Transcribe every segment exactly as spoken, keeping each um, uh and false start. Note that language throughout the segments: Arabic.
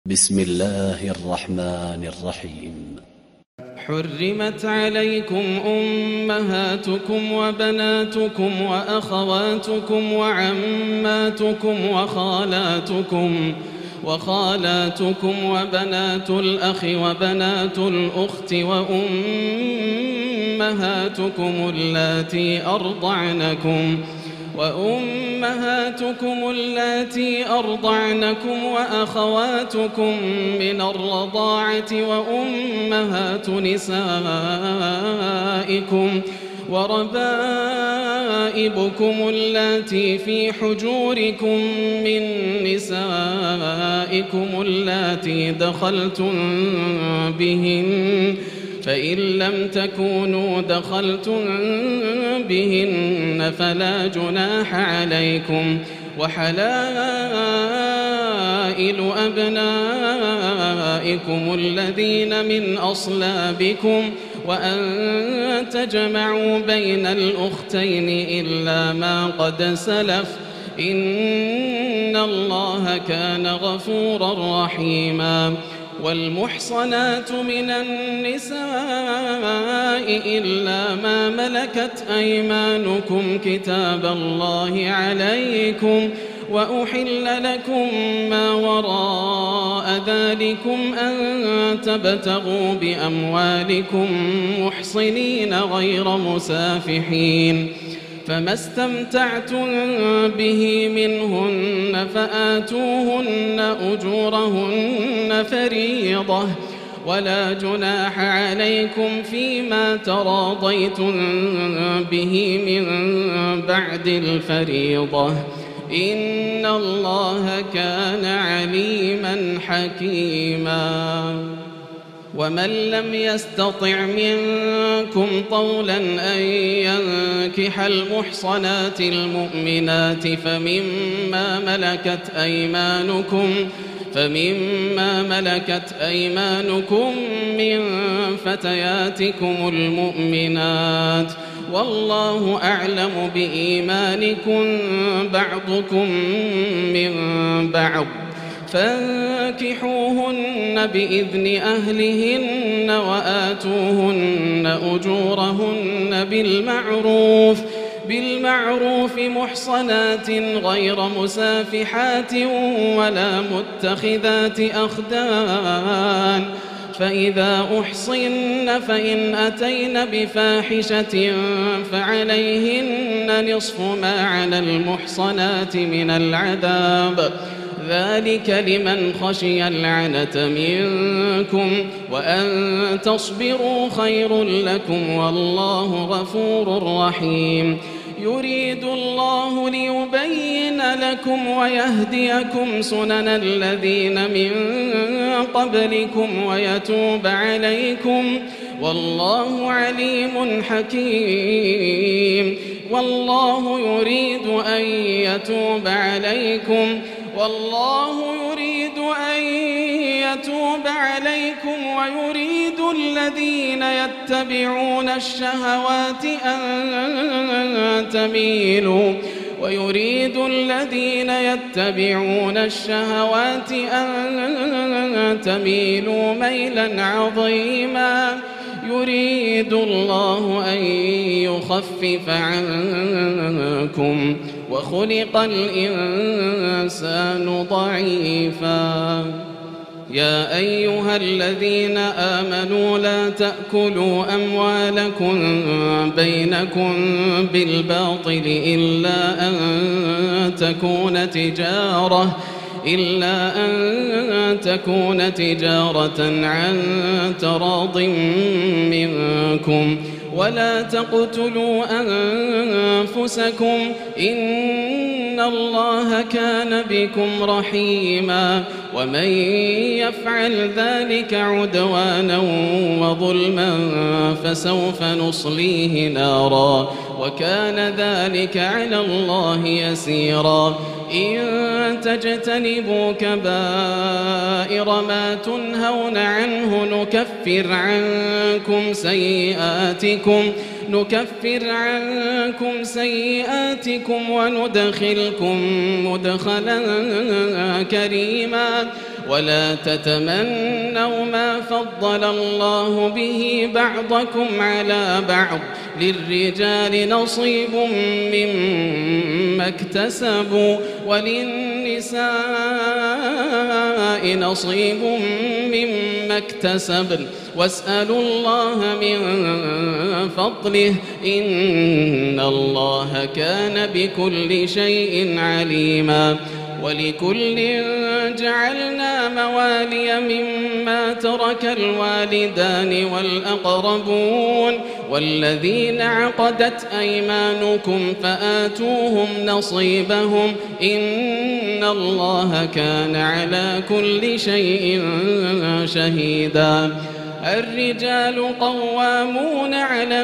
بسم الله الرحمن الرحيم. حرمت عليكم أمهاتكم وبناتكم وأخواتكم وعماتكم وخالاتكم وخالاتكم وبنات الأخ وبنات الأخت وأمهاتكم اللاتي أرضعنكم وأمهاتكم اللاتي أرضعنكم وأخواتكم من الرضاعة وأمهات نسائكم وربائبكم اللاتي في حجوركم من نسائكم اللاتي دخلتم بهن فإن لم تكونوا دخلتم بهن فلا جناح عليكم وحلائل أبنائكم الذين من أصلابكم وأن تجمعوا بين الأختين إلا ما قد سلف إن الله كان غفورا رحيما. والمحصنات من النساء إلا ما ملكت أيمانكم كتاب الله عليكم وأحل لكم ما وراء ذلكم أن تبتغوا بأموالكم محصنين غير مسافحين فما استمتعتم به منهن فآتوهن أجورهن فريضة ولا جناح عليكم فيما تراضيتم به من بعد الفريضة إن الله كان عليما حكيما. ومن لم يستطع منكم طولا أن ينكح المحصنات المؤمنات فمما ملكت أيمانكم فمما ملكت أيمانكم من فتياتكم المؤمنات والله أعلم بإيمانكم بعضكم من بعض فانكحوهن بإذن أهلهن وآتوهن أجورهن بالمعروف بالمعروف محصنات غير مسافحات ولا متخذات أخدان فإذا أحصن فإن أتين بفاحشة فعليهن نصف ما على المحصنات من العذاب ذلك لمن خشي العنة منكم وأن تصبروا خير لكم والله غفور رحيم. يريد الله ليبين لكم ويهديكم سنن الذين من قبلكم ويتوب عليكم والله عليم حكيم. والله يريد أن يتوب عليكم والله يريد أن يتوب عليكم ويريد الذين يتبعون الشهوات أن تميلوا ويريد الذين يتبعون الشهوات أن تميلوا ميلا عظيما. يريد الله أن يخفف عنكم وخلق الإنسان ضعيفا. يا أيها الذين آمنوا لا تأكلوا أموالكم بينكم بالباطل إلا أن تكون تجارة إلا أن تكون تجارة عن تراض منكم ولا تقتلوا أنفسكم إن الله كان بكم رحيما. ومن يفعل ذلك عدوانا وظلما فسوف نصليه نارا وكان ذلك على الله يسيرا. إن تجتنبوا كبائر ما تنهون عنه نكفر عنكم سيئاتكم نكفر عنكم سيئاتكم وندخلكم مدخلا كريما ولا تتمنوا ما فضل الله به بعضكم على بعض للرجال نصيب مما اكتسبوا وللنساء نصيب مما اكتسبن واسألوا الله من فضله إن الله كان بكل شيء عليما ولكل جعلنا موالي مما ترك الوالدان والأقربون والذين عقدت أيمانكم فآتوهم نصيبهم إن الله كان على كل شيء شهيدا الرجال قوامون على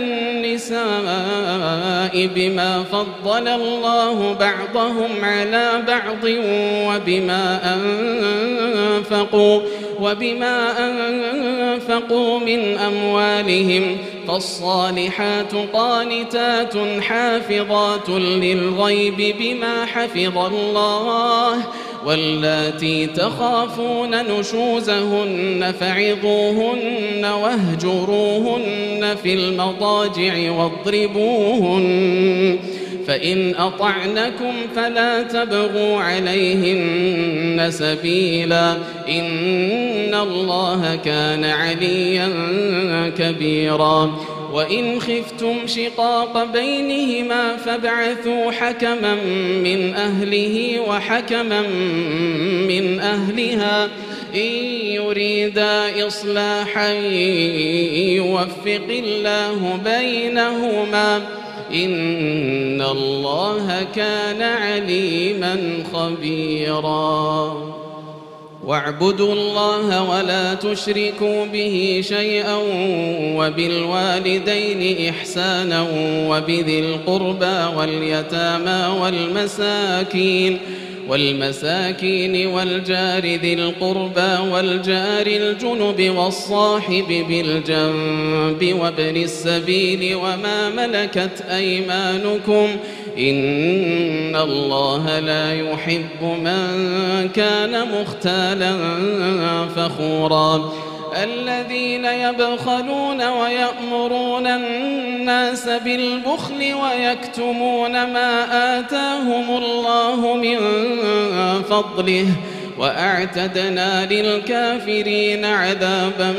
النساء بما فضل الله بعضهم على بعض وبما أنفقوا وبما أنفقوا من أموالهم فالصالحات قانتات حافظات للغيب بما حفظ الله واللاتي تخافون نشوزهن فعظوهن واهجروهن في المضاجع واضربوهن فإن أطعنكم فلا تبغوا عليهن سبيلا إن الله كان عليا كبيرا وإن خفتم شقاق بينهما فابعثوا حكما من أهله وحكما من أهلها إن يريدا إصلاحا يوفق الله بينهما إن الله كان عليما خبيرا واعبدوا الله ولا تشركوا به شيئا وبالوالدين إحسانا وبذي القربى واليتامى والمساكين والمساكين والجار ذي القربى والجار الجنب والصاحب بالجنب وابن السبيل وما ملكت أيمانكم إن الله لا يحب من كان مختالا فخورا الذين يبخلون ويأمرون الناس بالبخل ويكتمون ما آتاهم الله من فضله وأعتدنا للكافرين عذابا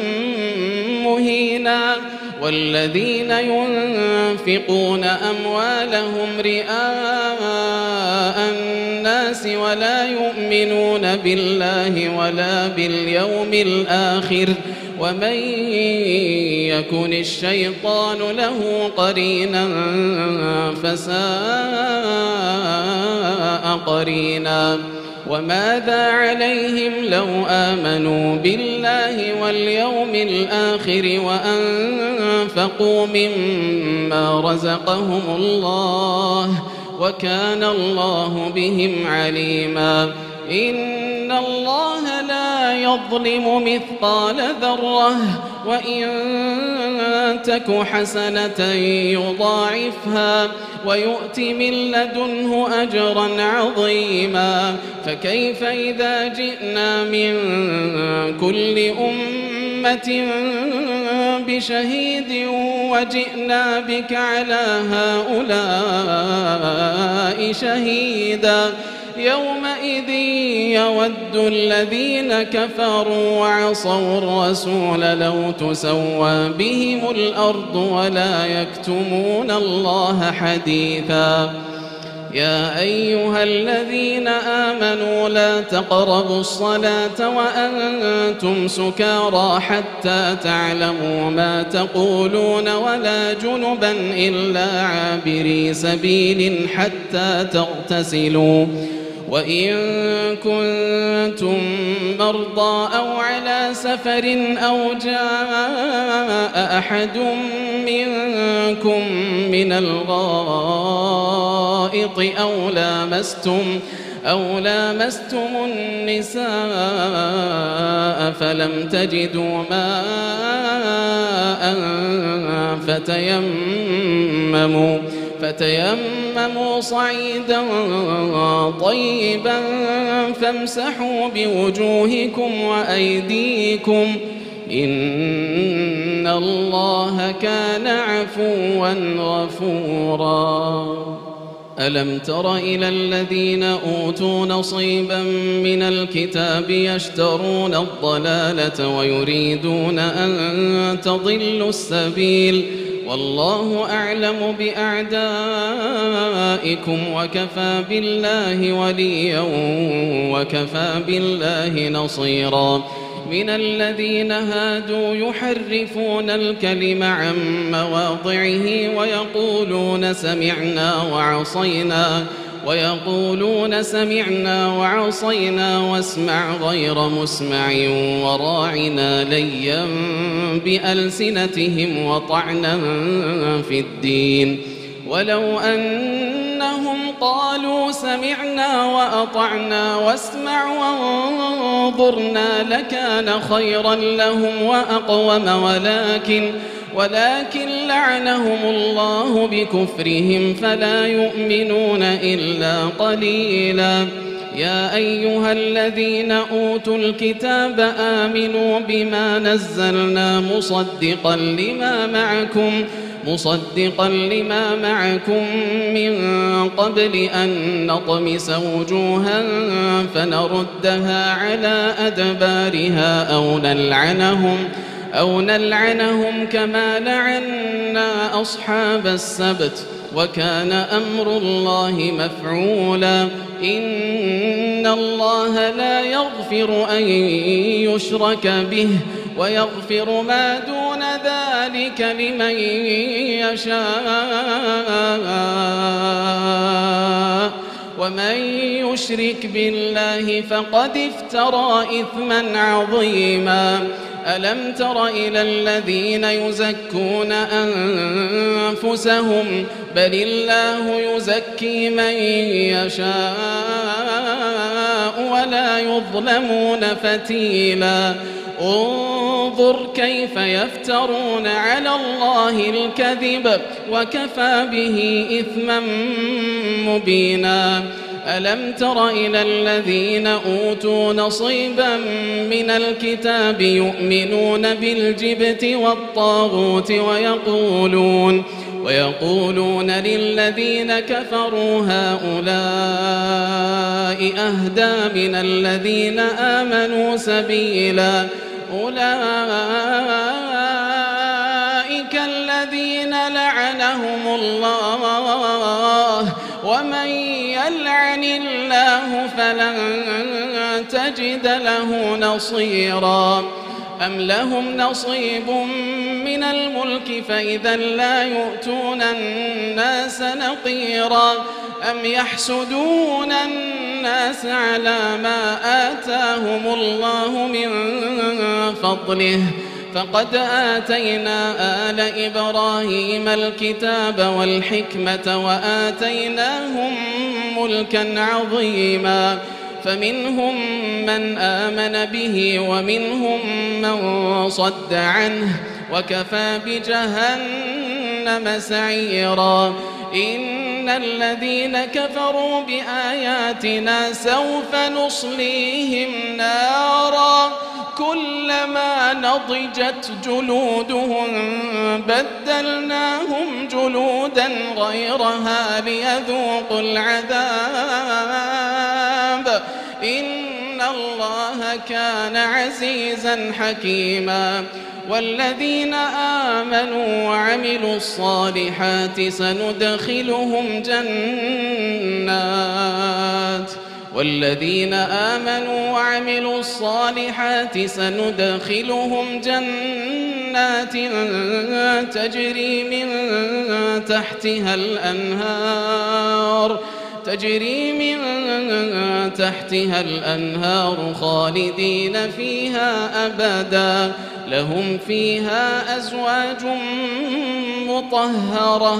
مهينا والذين ينفقون أموالهم رئاء الناس ولا يؤمنون بالله ولا باليوم الآخر ومن يكن الشيطان له قرينا فساء قرينا وماذا عليهم لو آمنوا بالله واليوم الآخر وأنفقوا مما رزقهم الله وكان الله بهم عليما إن الله لا يظلم مثقال ذرة وإن تك حسنة يضاعفها ويؤت من لدنه أجرا عظيما فكيف إذا جئنا من كل أمة بشهيد وجئنا بك على هؤلاء شهيدا يومئذ يود الذين كفروا وعصوا الرسول لو تسوى بهم الأرض ولا يكتمون الله حديثا يا أيها الذين آمنوا لا تقربوا الصلاة وأنتم سكارى حتى تعلموا ما تقولون ولا جنبا إلا عابري سبيل حتى تغتسلوا وإن كنتم مرضى أو على سفر أو جاء أحد منكم من الغائط أو لامستم أو لامستم النساء فلم تجدوا ماء فتيمموا فتيمموا صعيدا طيبا فامسحوا بوجوهكم وأيديكم إن الله كان عفوا غفورا. ألم تر إلى الذين أوتوا نصيبا من الكتاب يشترون الضلالة ويريدون أن تضلوا السبيل والله أعلم بأعدائكم وكفى بالله وليا وكفى بالله نصيرا. من الذين هادوا يحرفون الكلم عن مواضعه ويقولون سمعنا وعصينا ويقولون سمعنا وعصينا واسمع غير مسمع وراعنا ليا بألسنتهم وطعنا في الدين ولو أنهم قالوا سمعنا وأطعنا واسمع وانظرنا لكان خيرا لهم وأقوم ولكن ولكن لعنهم الله بكفرهم فلا يؤمنون إلا قليلا. يا أيها الذين أوتوا الكتاب آمنوا بما نزلنا مصدقا لما معكم مصدقا لما معكم من قبل أن نطمس وجوها فنردها على أدبارها أو نلعنهم أو نلعنهم كما لعنا أصحاب السبت وكان أمر الله مفعولا. إن الله لا يغفر أن يشرك به ويغفر ما دون ذلك لمن يشاء ومن يشرك بالله فقد افترى إثما عظيما. ألم تر إلى الذين يزكون أنفسهم بل الله يزكي من يشاء ولا يظلمون فتيلا. انظر كيف يفترون على الله الكذب وكفى به إثما مبينا. ألم تر إلى الذين أوتوا نصيبا من الكتاب يؤمنون بالجبت والطاغوت ويقولون ويقولون للذين كفروا هؤلاء أهدى من الذين آمنوا سبيلا. أولئك الذين لعنهم الله ومن يلعن الله فلن تجد له نصيرا. أم لهم نصيب من الملك فإذا لا يؤتون الناس نقيرا. أم يحسدون الناس على ما آتاهم الله من فضله فقد آتينا آل إبراهيم الكتاب والحكمة وآتيناهم ملكا عظيما. فمنهم من آمن به ومنهم من صد عنه وكفى بجهنم سعيرا. إن الذين كفروا بآياتنا سوف نصليهم نارا كلما نضجت جلودهم بدلناهم جلودا غيرها ليذوقوا العذاب إن الله كان عزيزا حكيما. والذين آمنوا وعملوا الصالحات سندخلهم جنات والذين آمنوا وعملوا الصالحات سندخلهم جنات تجري من تحتها الأنهار تجري من تحتها الأنهار خالدين فيها أبدا لهم فيها أزواج مطهرة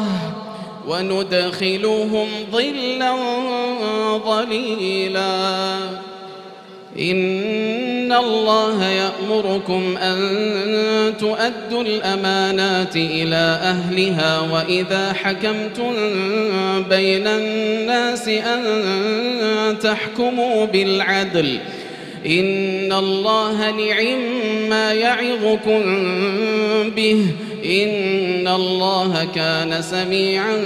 وندخلهم ظلا ظليلا. إن الله يأمركم أن تؤدوا الأمانات إلى أهلها وإذا حكمتم بين الناس أن تحكموا بالعدل إن الله نعم ما يعظكم به إن الله كان سميعا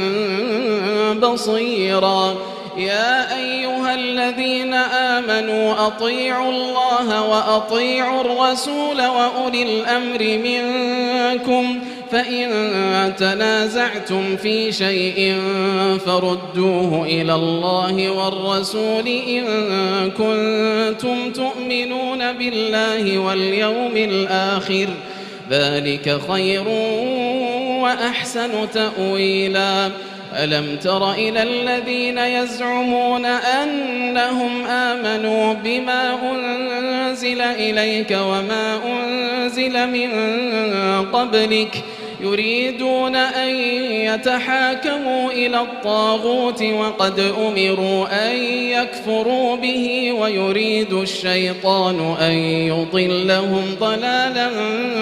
بصيرا. يا أيها الذين آمنوا أطيعوا الله وأطيعوا الرسول وأولي الأمر منكم فإن تنازعتم في شيء فردوه إلى الله والرسول إن كنتم تؤمنون بالله واليوم الآخر ذلك خير وأحسن تأويلا. ألم تر إلى الذين يزعمون أنهم آمنوا بما أنزل إليك وما أنزل من قبلك يريدون أن يتحاكموا إلى الطاغوت وقد أمروا أن يكفروا به ويريد الشيطان أن يضلهم ضلالا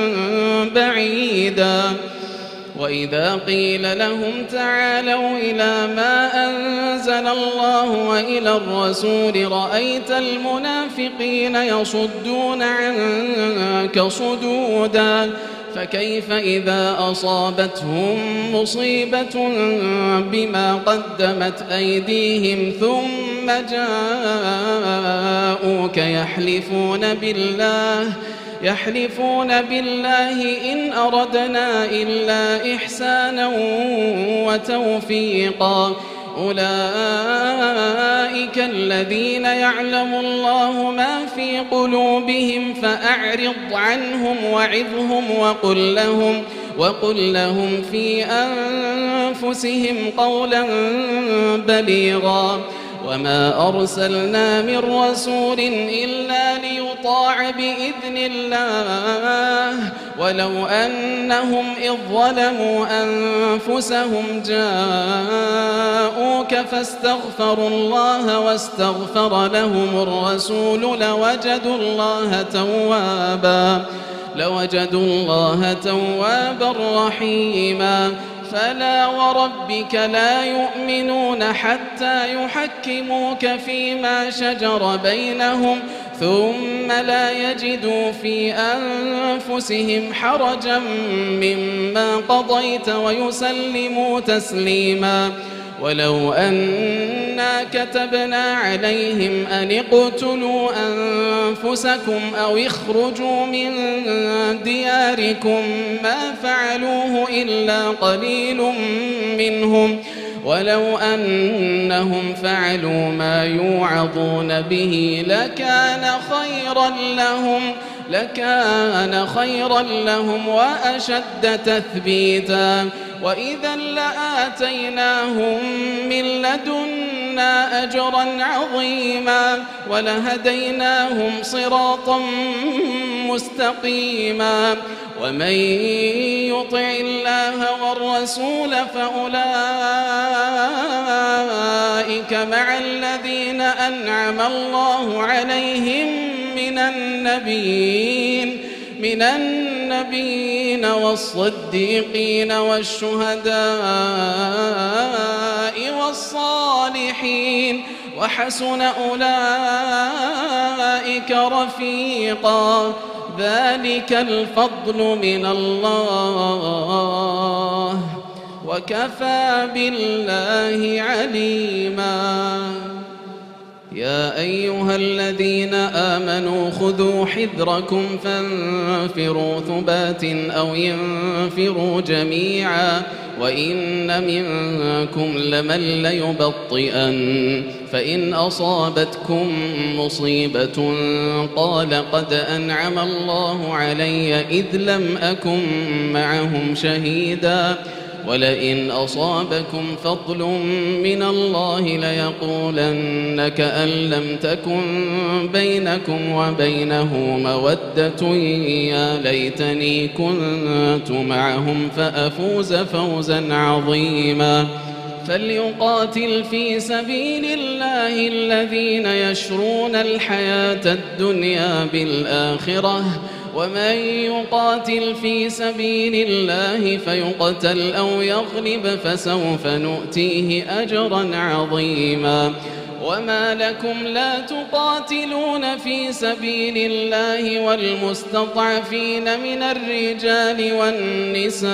بعيدا. وإذا قيل لهم تعالوا إلى ما أنزل الله وإلى الرسول رأيت المنافقين يصدون عنك صدودا فكيف إذا أصابتهم مصيبة بما قدمت أيديهم ثم جاءوك يحلفون بالله يحلفون بالله إن أردنا إلا إحسانا وتوفيقا أولئك الذين يعلم الله ما في قلوبهم فأعرض عنهم وعظهم وقل لهم, وقل لهم في أنفسهم قولا بليغا. وما أرسلنا من رسول إلا ليطاع بإذن الله ولو أنهم إذ ظلموا أنفسهم جاءوك فاستغفروا الله واستغفر لهم الرسول لوجدوا الله توابا لوجدوا الله توابا رحيما. فلا وربك لا يؤمنون حتى يحكموك فيما شجر بينهم ثم لا يجدوا في أنفسهم حرجا مما قضيت ويسلموا تسليما. ولو أنا كتبنا عليهم أن اقتلوا أنفسكم أو اخرجوا من دياركم ما فعلوه إلا قليل منهم ولو أنهم فعلوا ما يوعظون به لكان خيرا لهم لكان خيرا لهم وأشد تثبيتا. وإذا لآتيناهم من لدنا أجرا عظيما ولهديناهم صراطا مستقيما. ومن يطع الله والرسول فأولئك مع الذين أنعم الله عليهم من النبيين من النبيين والصديقين والشهداء والصالحين وحسن أولئك رفيقا. ذلك الفضل من الله وكفى بالله عليما. يا أيها الذين آمنوا خذوا حذركم فانفروا ثبات أو ينفروا جميعا وإن منكم لمن ليبطئن فإن أصابتكم مصيبة قال قد أنعم الله علي إذ لم أكن معهم شهيدا ولئن أصابكم فضل من الله ليقولن كأن لم تكن بينكم وبينه مودة يا ليتني كنت معهم فأفوز فوزا عظيما. فليقاتل في سبيل الله الذين يشرون الحياة الدنيا بالآخرة ومن يقاتل في سبيل الله فيقتل أو يغلب فسوف نؤتيه أجرا عظيما وما لكم لا تقاتلون في سبيل الله والمستضعفين من الرجال والنساء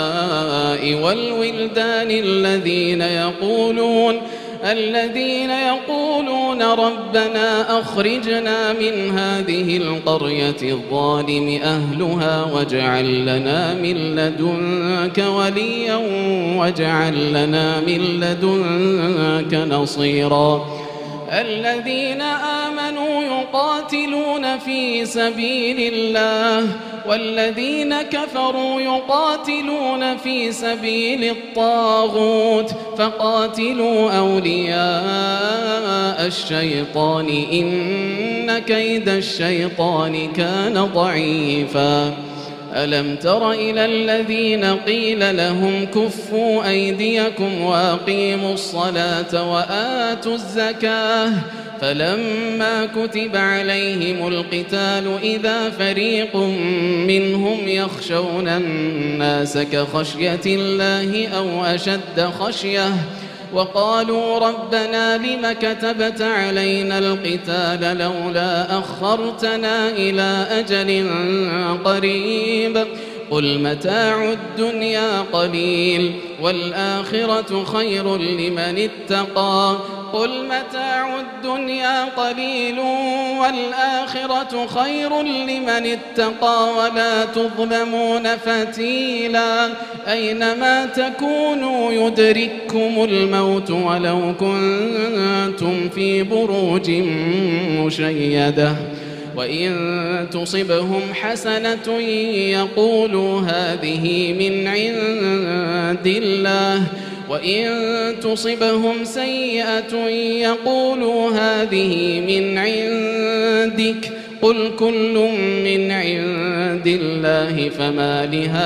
والولدان الذين يقولون الذين يقولون ربنا أخرجنا من هذه القرية الظالم أهلها واجعل لنا من لدنك وليا واجعل لنا من لدنك نصيرا الذين آمنوا يقاتلون في سبيل الله والذين كفروا يقاتلون في سبيل الطاغوت فقاتلوا أولياء الشيطان إن كيد الشيطان كان ضعيفا ألم تر إلى الذين قيل لهم كفوا أيديكم وأقيموا الصلاة وآتوا الزكاة فلما كتب عليهم القتال إذا فريق منهم يخشون الناس كخشية الله أو أشد خشية وقالوا ربنا لم كتبت علينا القتال لولا أخرتنا إلى أجل قريب قل متاع الدنيا قليل والآخرة خير لمن اتقى قل متاع الدنيا قليل والآخرة خير لمن اتقى ولا تظلمون فتيلا أينما تكونوا يدرككم الموت ولو كنتم في بروج مشيدة وإن تصبهم حسنة يقولوا هذه من عند الله وإن تصبهم سيئة يقولوا هذه من عندك قل كل من عند الله فما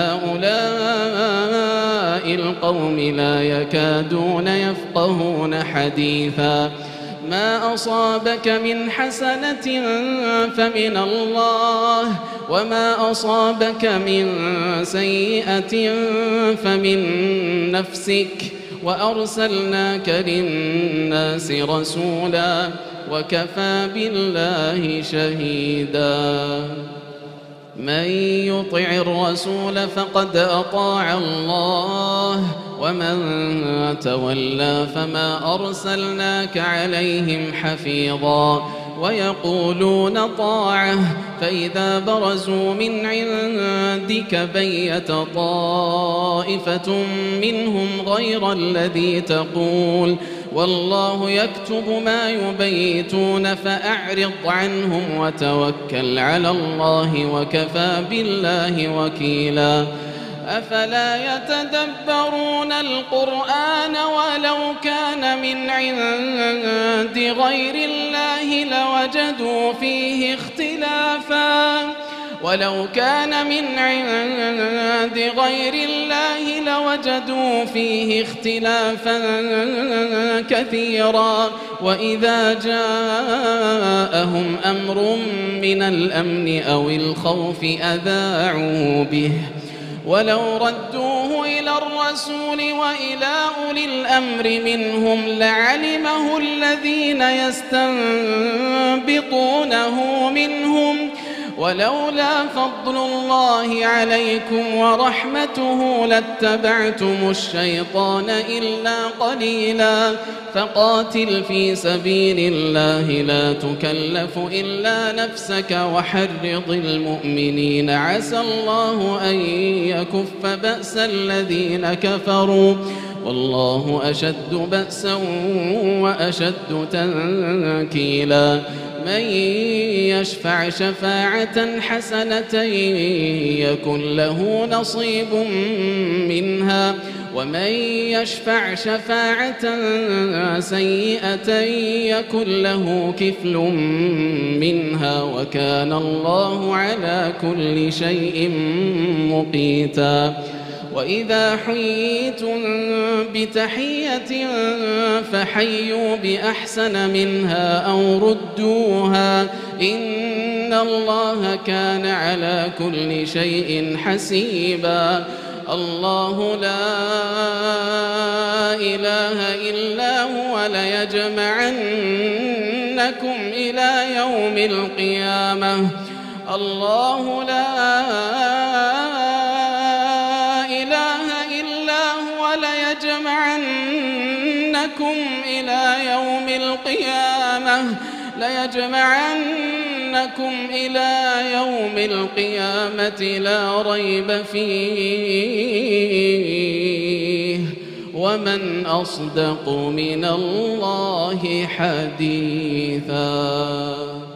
لهؤلاء القوم لا يكادون يفقهون حديثا ما أصابك من حسنة فمن الله وما أصابك من سيئة فمن نفسك وأرسلناك للناس رسولا وكفى بالله شهيدا من يطع الرسول فقد أطاع الله ومن تولى فما أرسلناك عليهم حفيظا ويقولون طاعة فإذا برزوا من عندك بيت طائفة منهم غير الذي تقول والله يكتب ما يبيتون فأعرض عنهم وتوكل على الله وكفى بالله وكيلا أفلا يتدبرون القرآن ولو كان من عند غير الله لوجدوا فيه اختلافا ولو كان من عند غير الله لوجدوا فيه اختلافا كثيرا وإذا جاءهم أمر من الأمن أو الخوف أذاعوا به ولو ردوه إلى الرسول وإلى أولي الأمر منهم لعلمه الذين يستنبطونه منهم ولولا فضل الله عليكم ورحمته لاتبعتم الشيطان إلا قليلا فقاتل في سبيل الله لا تكلف إلا نفسك وحرض المؤمنين عسى الله أن يكف بأس الذين كفروا والله أشد بأسا وأشد تنكيلا من يشفع شفاعة حسنة يكن له نصيب منها ومن يشفع شفاعة سيئة يكن له كفل منها وكان الله على كل شيء مقيتا وإذا حييتم بتحية فحيوا بأحسن منها أو ردوها إن الله كان على كل شيء حسيبا. الله لا إله إلا هو ليجمعنكم إلى يوم القيامة الله لا إله إلا هو ليجمعنكم إلى يوم القيامة ليجمعنكم إلى يوم القيامة لا ريب فيه ومن أصدق من الله حديثا.